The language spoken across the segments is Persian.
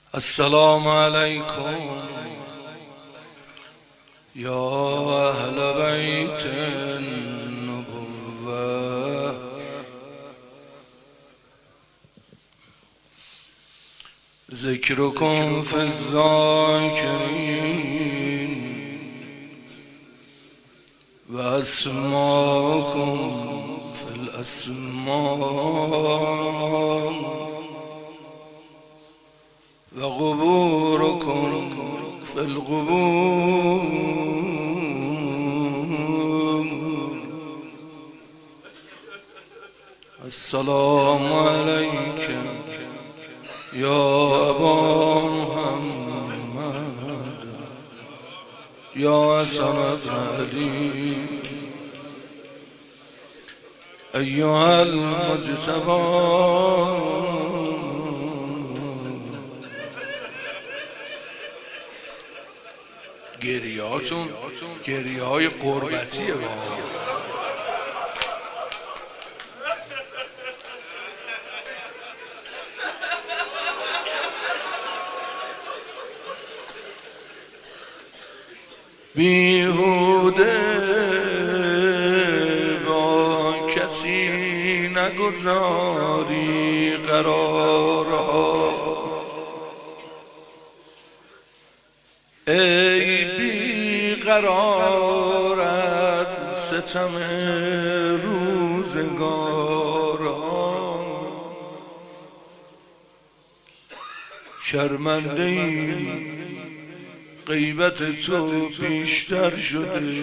السلام عليكم يا أهل بيت النبوة. ذكركم في الذاكرين وأسماءكم في الأسماء وقبوركم في القبور. السلام عليك يا أبا محمد يا حسن بن علي أيها المجتبى. گریهاتون گریه های قربتیه. بیهوده با کسی نگذاری قرارها، ای بی قرار از ستم روزگارها. شرمنده ای غیبت تو بیشتر شده،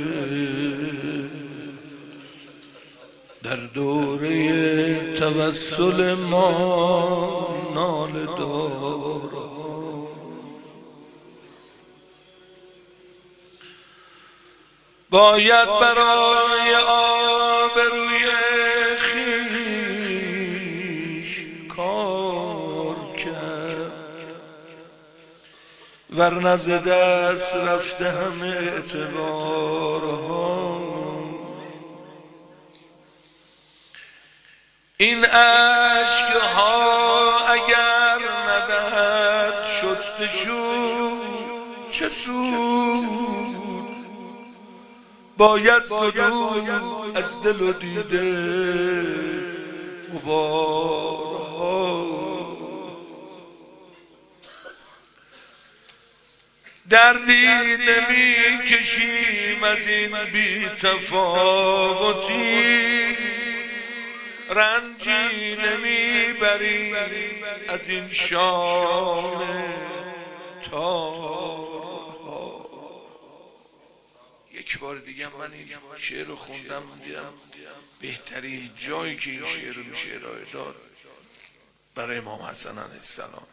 در دوره توسل ما ناله دارها. باید برای آبروی خویش کار کرد، ورنه ز دست رفته همه اعتبارها. این اشکها اگر ندهد شستشو چه سود، باید زدود از دل و دیده غبارها. دردی نمی کشیم از این بی تفاوتی، رنجی نمی بریم از این شام تارها. یک بار دیگه من این شعر رو خوندم، دیدم بهترین جایی که این شعر رو میشه ارائه داد برای امام حسن علیه السلام.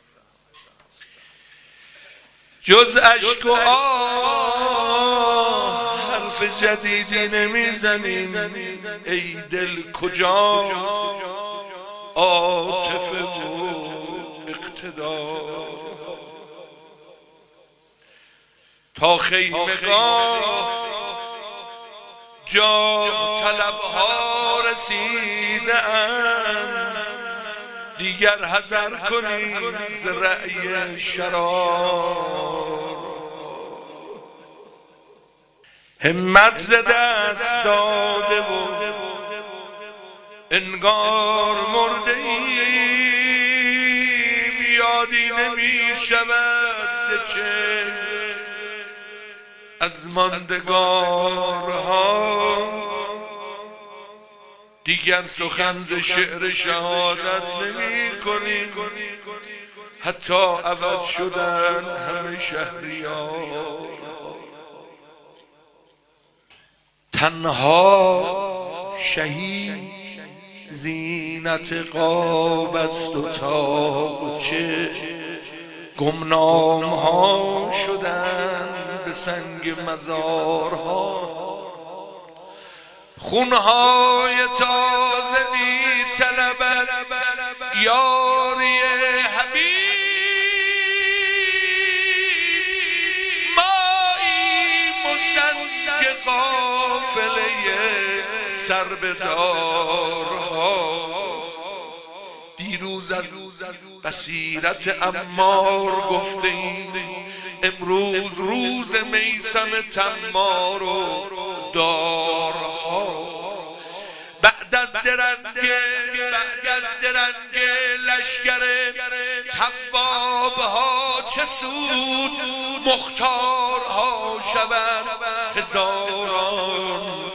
جز اشک و آه حرف جدیدی نمیزنیم، ای دل کجاست عاطفه و اقتدار. تا خیمگاه جا طلبها رسیده اند، دیگر حذر کنید ز رأی شرار. همت ز دست داده و انگار مرده ایم، یادی نمی شود ز چه از ماندگارها. دیگر سخن ز شعر شهادت نمی کنیم، حتی عوض شدن همه شهریار. تنها شهید زینت قاب است و تا چه گمنام ها شدن به سنگ مزارها. خونهای تازه می طلبد یاری حبیب، ماییم و سنگ قافله سربدارها. دیروز از بصیرت عمار گفته این امروز روز میثم تمار و دارها. بعد از درنگ لشکر تواب ها چه سود مختارها شود هزاران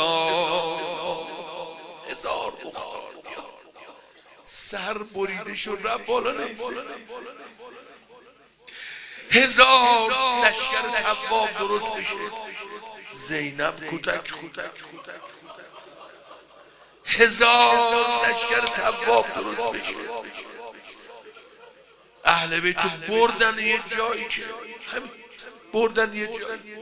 هزار مختار سر بریده شد رب بالا نیست. هزار لشکر تواب درست بشه. زینب کتک هزار لشکر تواب درست بشه. اهل بیت بردن یه جایی که همین بردن یه جایی.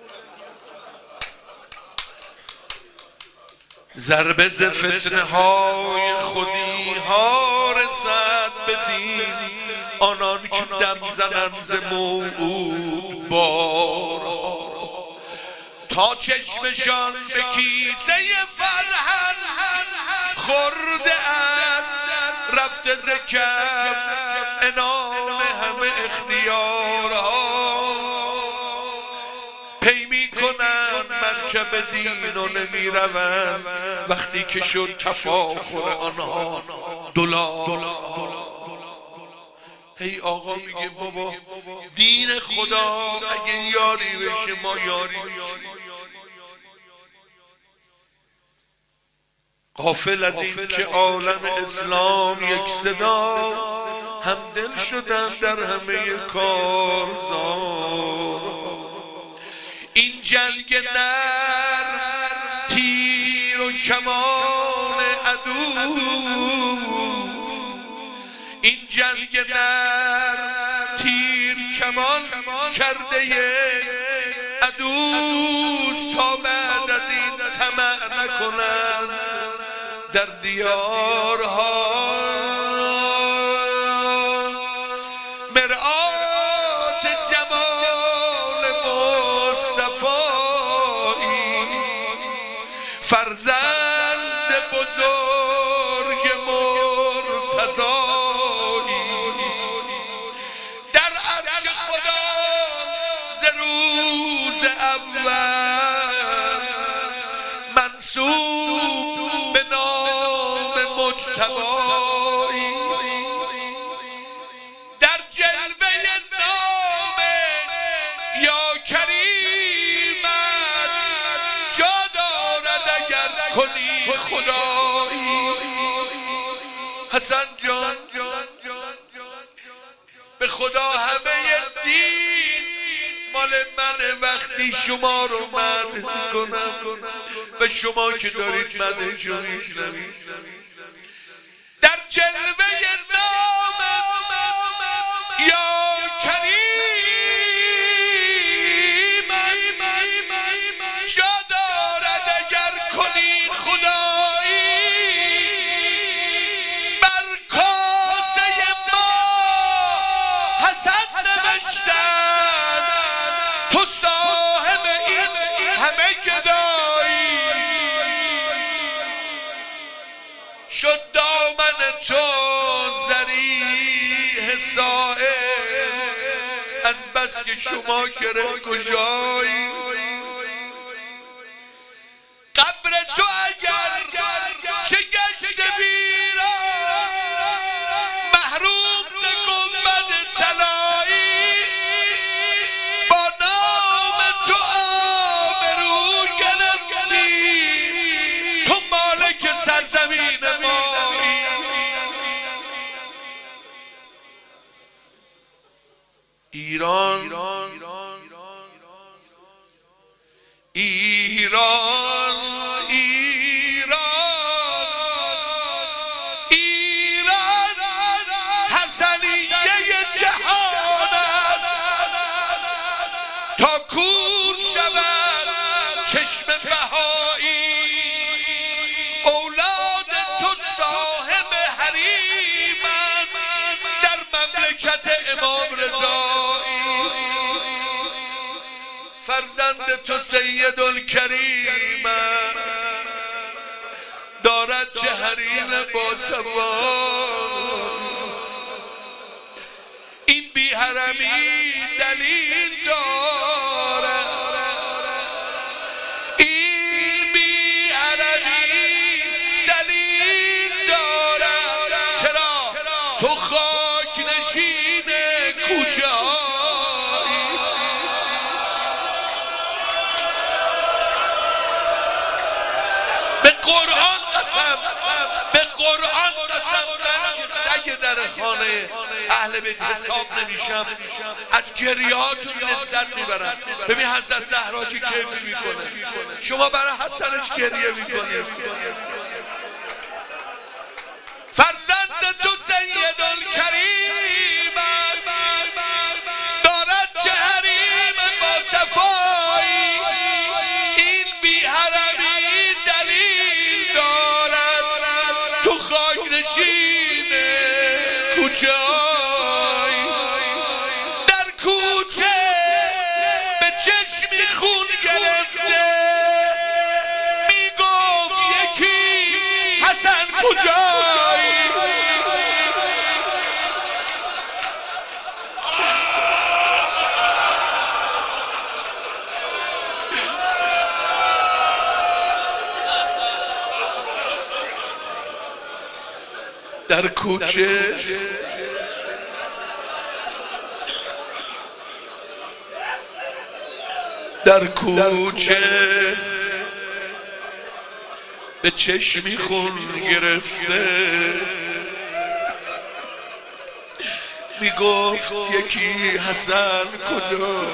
ضربه ز فتنه های خودی ها رسد بدین آنان که دم زنند ز موعود بار تا چشمشان به کیسه فرهنگ خورده است رفته ز کف عنان همه اختیارها. پی می کنند مرکب دین و نمی روند وقتی که شد تفاخر آنها دلار. هی آقا میگه بابا دین خدا اگه یاری بشه ما یاری بشیم. غافل از این که عالم اسلام یک صدا همدل شدن در همه کارزار. این جنگ نر تیر و کمان عدوست. این جنگ نر تیر کمان کرده عدوست. تا بعد از این طمع نکنند در دیارها. مرآت جمال مصطفایی فرزند بزرگ مرتضایی در عرش خدا ز روز اول منصوب به نام مجتبایی. در جلوه نام یا کریمت جا دارد اگر کنی خدایی. حسن جان به خدا همه دین مال منه وقتی شما رو مدح کنم و شما که دارید مدحشو میشنوید. در جلوه نام یا کریمت جا دارد اگر کنی خدایی. بر کاسه ما حسن نوشتن تو صاحب این همه گدایی. شد دامن تو ذریح صائب از بس که شما گره گشایی. قبر تو اگر چه گشت ویران محروم ز گنبد طلایی. با نام تو آبرو گرفتی تو مالک سرزمین مایی. ایران ایران ایران ایران حسنیه جهان است. تا کور شود چشم بهایی اولاد تو صاحب حریمند در مملکت امام رضایی. فرزند تو سید الکریم دارد چه حریم با صفا. حرمی دلیل داره، این بی حرمی دلیل داره. چرا تو خاک نشین کوچه هایی، به قرآن قسم، به قرآن قسم من که سگ در خانه اهل بیت حساب نمیشم، از گریهاتون لذت میبرم. ببین حضرت زهرا چه کیفی میکنه، شما برای حسنش گریه میکنید. فرزند تو سید الکریم است، دارد چه حریم با صفایی، این بی حرمی دلیل دارد، تو خاک نشین کوچه های، در کوچه به چشمی خون گرفته، میگفت یکی حسن کجایی. در کوچه در کوچه به چشمی خون گرفته، میگفت یکی حسن کجا.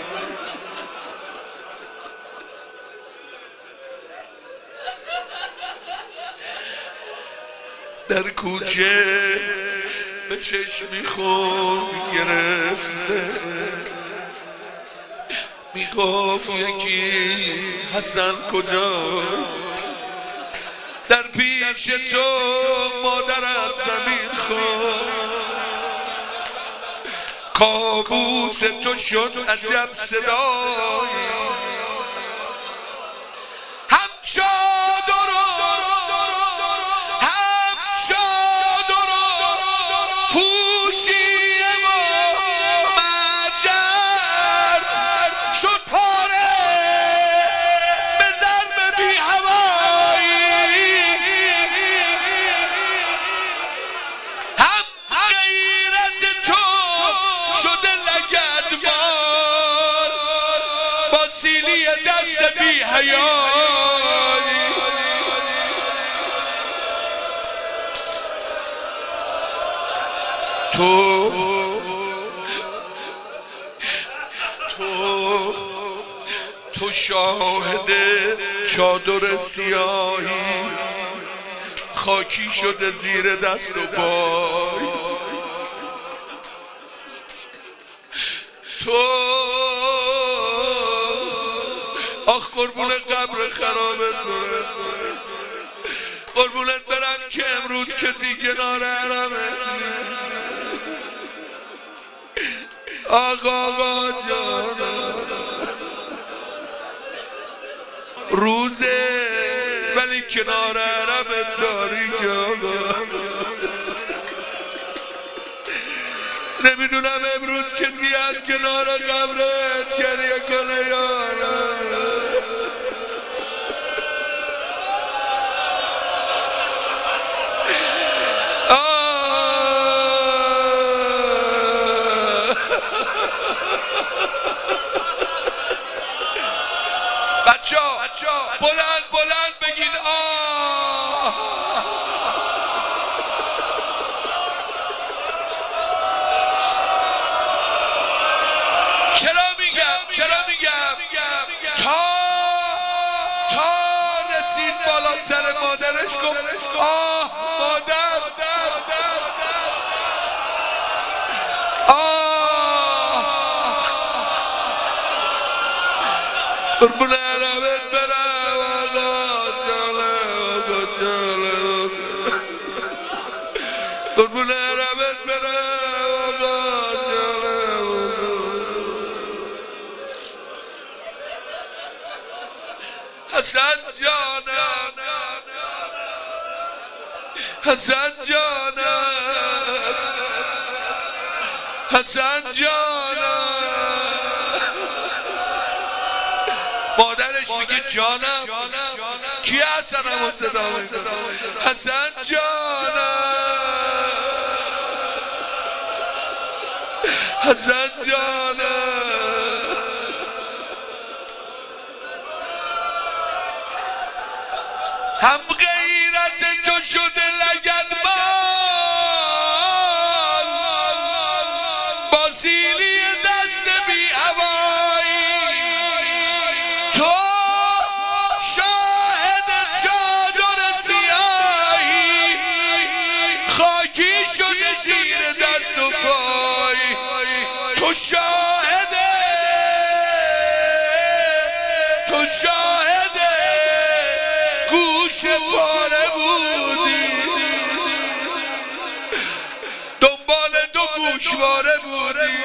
در کوچه به چشمی خون گرفته، میگفت یکی حسن کجا. در پیش تو مادرت زمین خورد، کابوس تو شد عجب صدایی، هم چادر هم چادر پوشی و مجر شد پاره به ضرب بی هوایی، هم غیرت تو شده لگدمال با سیلی دست بی حیایی. تو شاهد چادر سیاهی، خاکی شده زیر دست و پای. تو آخ قربون قبر خرابت برم، قربونت برم که امروز کسی کنار حرمه. آقا جان روزه ولی کنار حرم تاریک، آقا نمیدونم امروز کسی از کنار قبرت گریه کنه یا نه. بچه‌ها بلند بلند بگین آه. چرا میگم تا رسید بالا سر مادرش گفت آه مادر، قربون علمت برم آقا جانم، قربون علمت برم آقا جانم. حسن جانم، حسن جانم، حسن جانم. مادرش میگه جانم. کی حسنمو صدا میکنه؟ حسن جانم، حسن جانم. هم غیرت تو شده لگدمال، با سیلی دست بی هوایی. تو شاهد چادر سیاهی، خاکی شده زیر دست و پای. تو شاهده، تو شاهده گوش پاره بودی، دنبال دو گوشواره بودی.